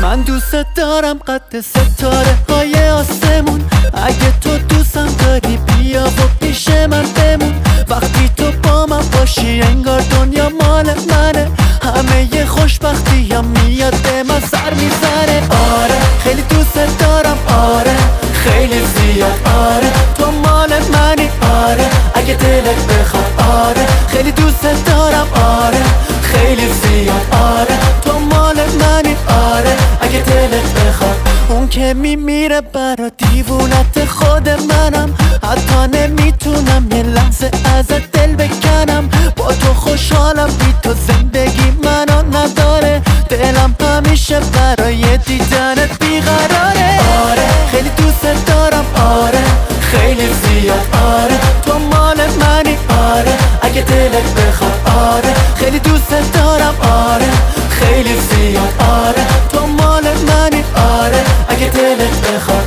من دوست دارم قد ستاره های آسمون. اگه تو دوستم داری بیا و پیش من بمون. وقتی تو با من باشی انگار دنیا مال منه. همه ی خوشبختی هم میاد به من سر میزنه. آره خیلی دوست دارم، آره خیلی زیاد، آره تو مال منی، آره اگه دلت بخواد، آره خیلی دوست دارم، آره خیلی زیاد، آره تو مال منی، آره اگه دلت بخواد. اون که میمیره برا دیوونت خود منم. حتی نمیتونم یه لحظه ازت دل بکنم. با تو خوشحالم، بی تو زندگی منو نداره. دلم همیشه برای دیدنت بیقراره. آره خیلی دوست دارم، آره خیلی زیاد، آره تو مال منی، آره اگه دلت بخواد، آره خیلی دوست دارم، آره خیلی زیاد، آره تو مال منی، آره اگه دلت بخواد.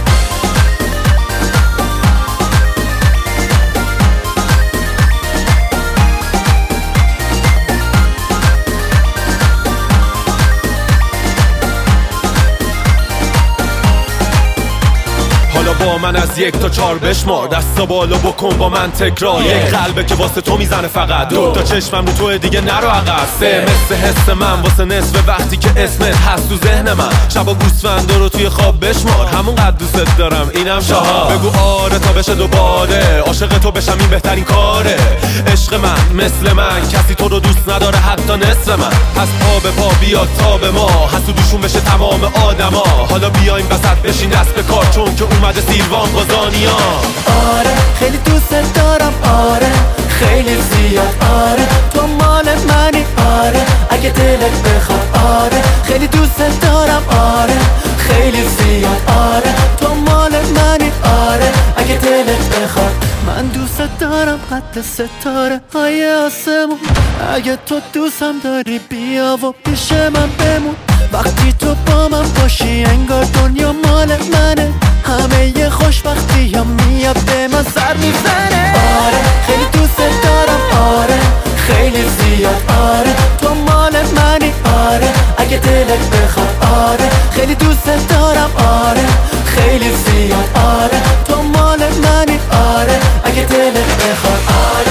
حالا با من از 1 تا 4 بشمار. دستا بالا بکن با من تکرار. یک قلبه که واسه تو میزنه فقط. 2 تا چشمم رو تو دیگه نرو عقب. 3 مثل حس من واسه نصف وقتی که اسمت هست تو ذهن من. شبا گوسفندا رو توی خواب بشمار. همون قد دوست دارم اینم 4. بگو آره تا بشه دوباره. عاشق تو بشم این بهترین کاره. عشق من مثل من کسی تو رو دوست نداره حتی نصف من. پس پا به پا بیاد تا به ما. حسودوشون بشه تمام آدما. حالا بیایم وسط بشین دست به کار چون که اومده سیروان قازانیا. آره خیلی دوست دارم، آره خیلی زیاد، آره تو مال منی، آره اگه دلت بخواد، آره خیلی دوست دارم، آره خیلی زیاد، آره تو مال منی، آره اگه دلت بخواد. من دوست دارم قد ستاره های آسمون. اگه تو دوستم داری بیا و پیش من بمون. وقتی تو با من باشی انگار دنیا مال منه. همه ی خوشبختی هم میاد به من سر میزنه. آره خیلی دوست دارم، آره خیلی زیاد، آره تو مال منی، آره اگه دلت بخواد، آره خیلی دوست دارم، آره خیلی زیاد، آره تو مال منی، آره اگه دلت بخواد، آره.